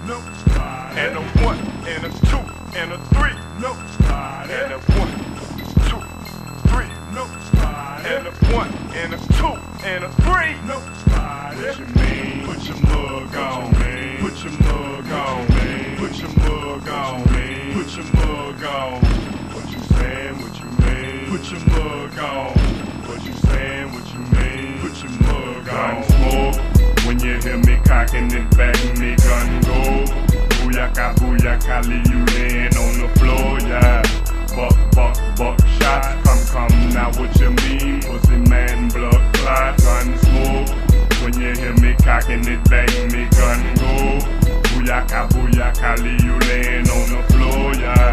no. And a 1, and a 2, and a 3, no. And a 1, 2, 3, no. And a 1, and a 2, and a 3, no. What you mean? Put your mug on, man. Put your mug on, man. Put your mug on, man. Put your mug on. What you saying? What you mean? Put your mug on. What you saying? What you mean? Put your mug on. Smoke. When you hear me cocking it back, me gun go. Booyaka, booyaka, leave you laying on the floor, yeah. Buck shots, come, now what you mean? Pussy man, blood clot, gun smoke. When you hear me cocking it back, me gun go. Booyaka, booyaka, leave you laying on the floor, yeah.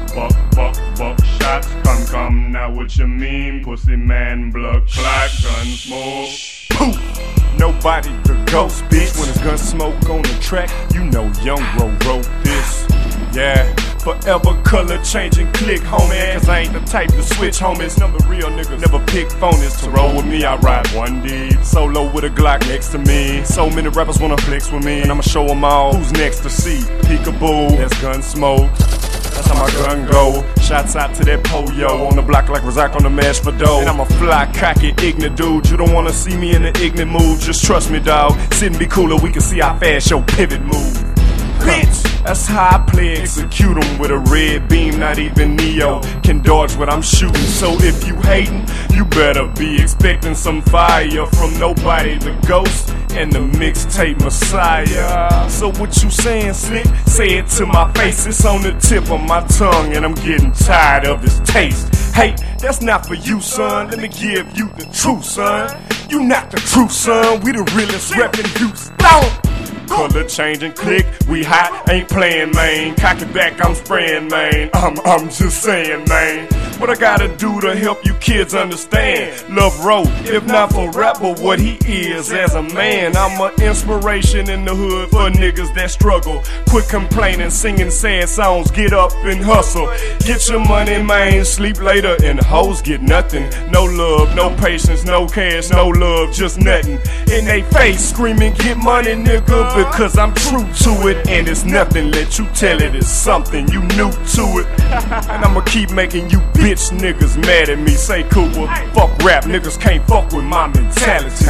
Buck shots, come, now what you mean? Pussy man, blood clot, gun smoke. Poof! Nobody the ghost, bitch. When it's gun smoke on the track, you know Young Bro wrote this. Yeah, forever color changing click, homie. Cause I ain't the type to switch, homies. Number real niggas never pick phonies. To roll with me, I ride one deed. Solo with a Glock next to me. So many rappers wanna flex with me, and I'ma show them all who's next to see. Peekaboo, that's gun smoke. That's how my gun go. Shots out to that Poyo on the block like Razak on the mash for dough. And I'm a fly, cocky, ignorant dude. You don't wanna see me in an ignorant mood. Just trust me, dawg. Sit and be cooler. We can see how fast your pivot move. Bitch, that's how I play, execute them with a red beam. Not even Neo can dodge what I'm shooting. So if you hating, you better be expecting some fire from Nobody the Ghost and the mixtape Messiah. So what you saying, Slick? Say it to my face. It's on the tip of my tongue and I'm getting tired of this taste. Hey, that's not for you, son. Let me give you the truth, son. You not the truth, son. We the realest reppin' Houston. Color changing click, we hot, ain't playing, man. Cock it back, I'm spraying, man. I'm just saying, man. What I gotta do to help you kids understand? Love Road, if not for rap, but what he is as a man. I'm an inspiration in the hood for niggas that struggle. Quit complaining, singing sad songs, get up and hustle. Get your money, man, sleep later, and hoes get nothing. No love, no patience, no cash, no love, just nothing. In they face, screaming, get money, nigga. Because I'm true to it, and it's nothing. Let you tell it it's something, you new to it. And I'ma keep making you bitch niggas mad at me. Say Cooper, fuck rap, niggas can't fuck with my mentality.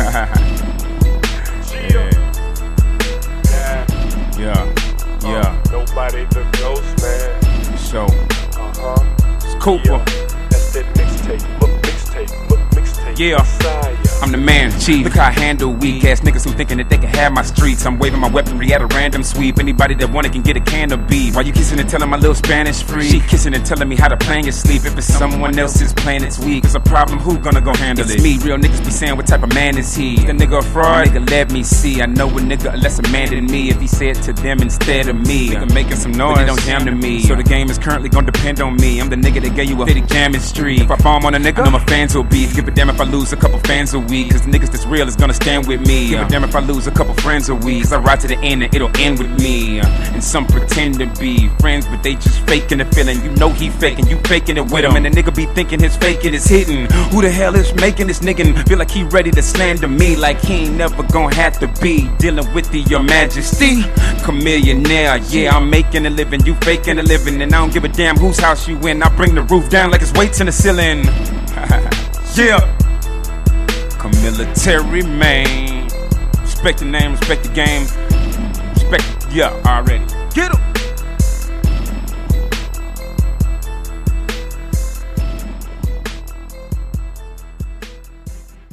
Yeah. Nobody the Ghost, man. So, It's Cooper. That's that mixtape. Yeah. Messiah. I'm the man, chief. Look how I handle weak ass niggas who thinking that they can have my streets. I'm waving my weaponry at a random sweep. Anybody that want it can get a can of beef. Why you kissing and telling my little Spanish free? She kissing and telling me how to plan your sleep. If it's someone else's plan, it's weak. It's a problem, who gonna go handle it? It's me. Real niggas be saying what type of man is he? The nigga a fraud? Nigga, let me see. I know a nigga a lesser man than me if he said to them instead of me. Nigga making some noise, but he don't jam to me. So the game is currently gonna depend on me. I'm the nigga that gave you a fitty jamming street. If I bomb on a nigga, I know my fans will be. Give a damn if I lose a couple fans a week. Cause the niggas that's real is gonna stand with me. Give a damn if I lose a couple friends a week. Cause I ride to the end and it'll end with me. And some pretend to be friends, but they just faking the feeling. You know he faking, you faking it with him. And the nigga be thinking his faking is hitting. Who the hell is making this nigga feel like he ready to slander me? Like he ain't never gonna have to be dealing with your majesty. Chameleonaire, yeah, I'm making a living, you faking a living. And I don't give a damn whose house you in. I bring the roof down like it's weights in the ceiling. Yeah. Military man. Respect the name, respect the game. Respect, yeah, already. Get 'em.